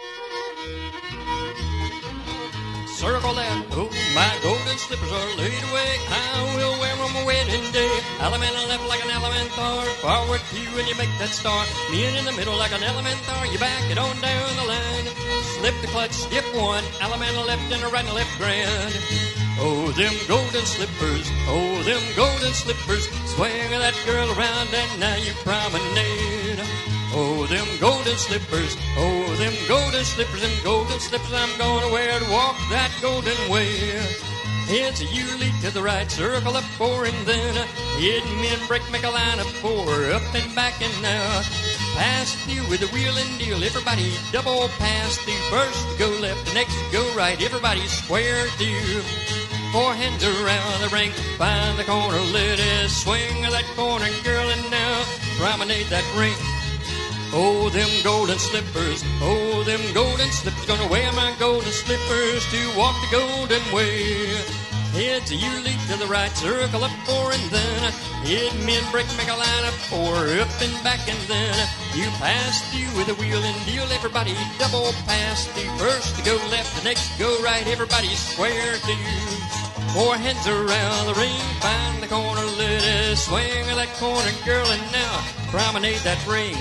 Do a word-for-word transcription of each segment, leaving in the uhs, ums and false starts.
Circle that, oh, my golden slippers are laid away. I will wear them on my wedding day. Element left like an elementar. Forward two and you make that star. Me in the middle like an elementar. You back it on down the line. Slip the clutch, skip one. Element left and a right and left grand. Oh, them golden slippers. Oh, them golden slippers. Swing that girl around and now you promenade. Oh, them golden slippers, oh, them golden slippers and golden slippers I'm gonna wear to walk that golden way. It's a U-lead to the right, circle up four and then hidden men break, make a line of four, up and back and now. Pass through with a wheel and deal, everybody double pass through. First go left, the next go right, everybody square through. Four hands around the ring, find the corner, let it swing that corner, girl, and now promenade that ring. Oh, them golden slippers, oh, them golden slippers, gonna wear my golden slippers to walk the golden way. Head to you, lead to the right, circle up four and then hit men break, make a line of four, up and back and then you pass through with a wheel and deal, everybody double pass through. First to go left, the next go right, everybody square through. Four hands around the ring, find the corner, let it swing that corner, girl, and now promenade that ring.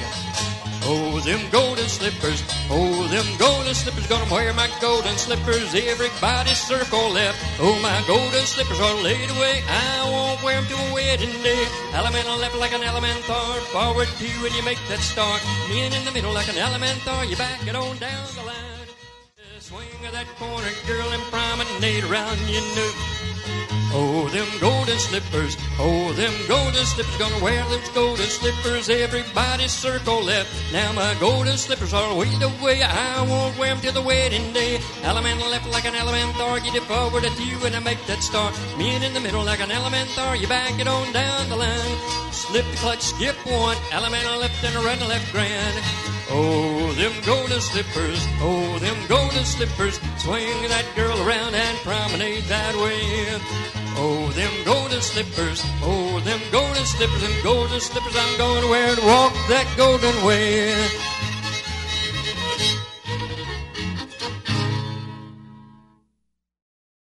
Oh, them golden slippers, oh, them golden slippers, gonna wear my golden slippers, everybody circle left. Oh, my golden slippers are laid away, I won't wear them to a wedding day. Elemental left like an elementar, forward two and you make that start. Me in the middle like an elementar, you back it on down the line. Swing of that corner, girl, and promenade around you know. Oh, them golden slippers, oh, them golden slippers, gonna wear those golden slippers, everybody circle left. Now my golden slippers are laid away, I won't wear them till the wedding day. Elemental left like an elementar, get it forward at you and I make that start. Me in the middle like an elementar, you back it on down the line. Slip the clutch, skip one, elemental left and a right and left grand. Oh, them golden slippers, oh, them golden slippers, swing that girl around and promenade that way. Oh, them golden slippers, oh, them golden slippers and golden slippers I'm going to wear to walk that golden way.